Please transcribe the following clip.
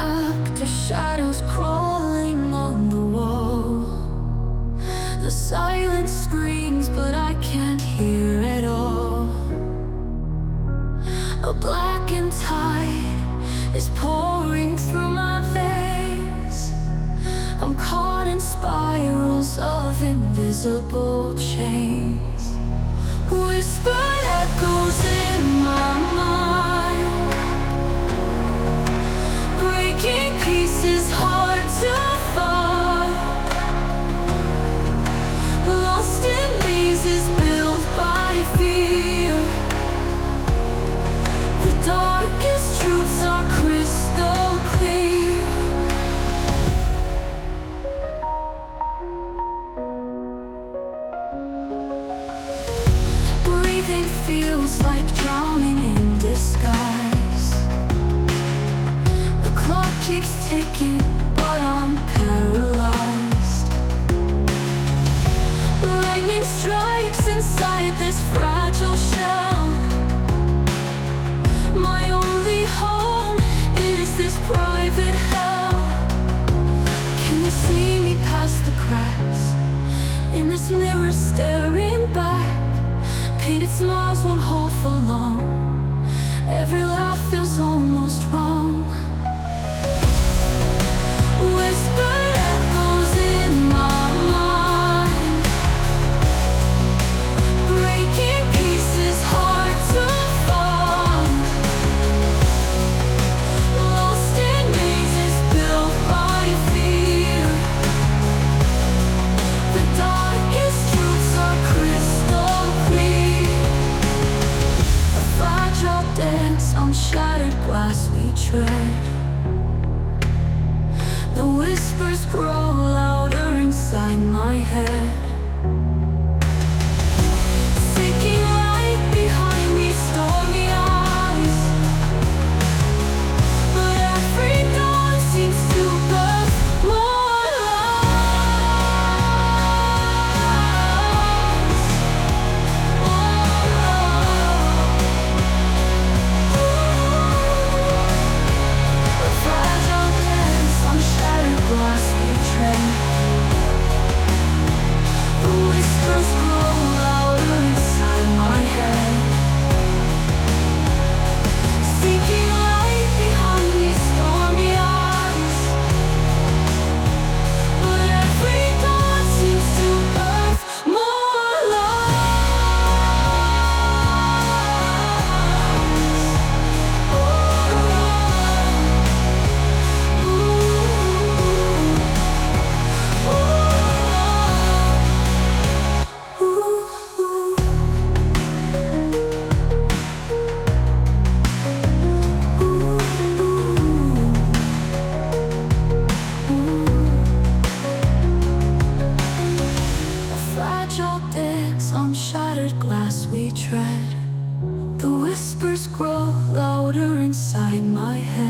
back to shadows crawling on the wall. The silence screams, but I can't hear it all. A blackened tide is pouring through my veins. I'm caught in spirals of invisible chains. Whispered echoes in my mind, breaking pieces hard to find. Lost in mazes built by fear. The darkest truths are crystal clear. Breathing feels like drowning in disguise. The clock keeps ticking, but I'm paralyzed. Lightning strikes inside this fragile shell. My only home is this private hell. Can you see me past the cracks? In this mirror staring back, painted smiles won't hold for long. Every laugh feels almost wrong. Whispered echoes in my mind, breaking pieces hard to find. Lost in mazes built by fear. The darkest truths are crystal clear. A fragile dance on shattered glass we tread. The whispers grow louder inside my head. Seeking light behind these stormy eyes, but every dawn seems to birth more lies. A fragile dance on shattered glass we tread. The whispers grow louder inside my head. Seeking light behind these stormy eyes, but every dawn seems to birth more A fragile dance on shattered glass we tread. The whispers grow louder inside my head.